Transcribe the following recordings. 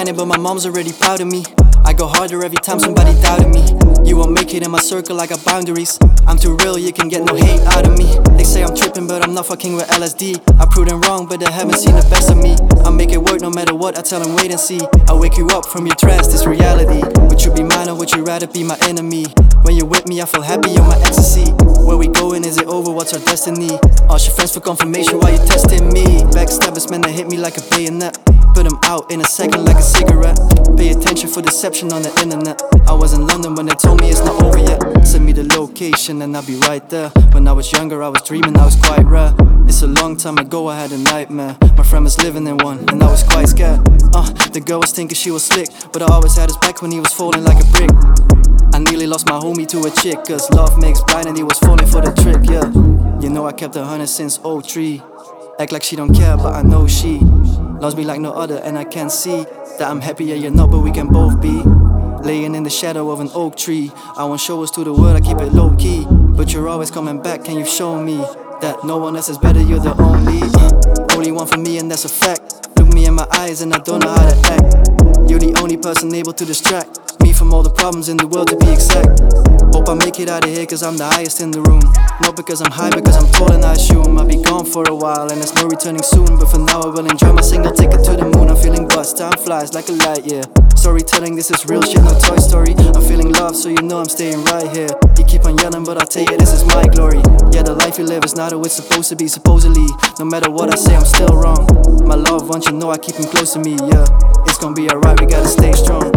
grinding, but my mom's already proud of me. I go harder every time somebody doubted me. You won't make it in my circle, I got boundaries. I'm too real, you can get no hate out of me. They say I'm tripping, but I'm not fucking with LSD. I prove them wrong, but they haven't seen the best of me. I make it work no matter what, I tell them wait and see. I wake you up from your trance, this reality. Would you be mine or would you rather be my enemy? When you're with me, I feel happy, you're my ecstasy. Where we going, is it over, what's our destiny? Ask your friends for confirmation, why you testing me? Backstabbers, man, they hit me like a bayonet. Put them out in a second like a cigarette. Pay attention for deception on the internet. I was in London when they told me it's not over yet. Send me the location and I'll be right there. When I was younger I was dreaming, I was quite rare. It's a long time ago, I had a nightmare. My friend was living in one and I was quite scared. The girl was thinking she was slick, but I always had his back when he was falling like a brick. I nearly lost my homie to a chick, cause love makes blind and he was falling for the trick, yeah. You know I kept 100 since 03. Act like she don't care, but I know she loves me like no other, and I can see that I'm happier you're not, but we can both be laying in the shadow of an oak tree. I won't show us to the world, I keep it low-key, but you're always coming back, can you show me that no one else is better, you're the only one for me, and that's a fact. Look me in my eyes and I don't know how to act. You're the only person able to distract me from all the problems in the world, to be exact. Hope I make it out of here cause I'm the highest in the room. Not because I'm high, because I'm tall and I assume I'll be gone for a while and there's no returning soon. But for now I will enjoy my single ticket to the moon. I'm feeling buzzed, time flies like a light, yeah. Storytelling, this is real shit, no Toy Story. I'm feeling love, so you know I'm staying right here. You keep on yelling, but I'll tell you this is my glory. Yeah, the life you live is not how it's supposed to be, supposedly. No matter what I say, I'm still wrong. My loved ones, you know I keep them close to me, yeah. It's gonna be alright, we gotta stay strong.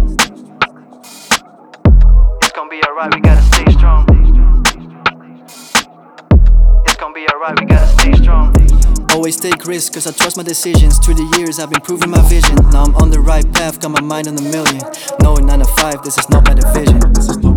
It's gonna be alright, we gotta stay strong. It's gonna be alright, we gotta stay strong. Always take risks, cause I trust my decisions. Through the years I've been proving my vision. Now I'm on the right path, got my mind on a million. No 9 to 5, this is not my division.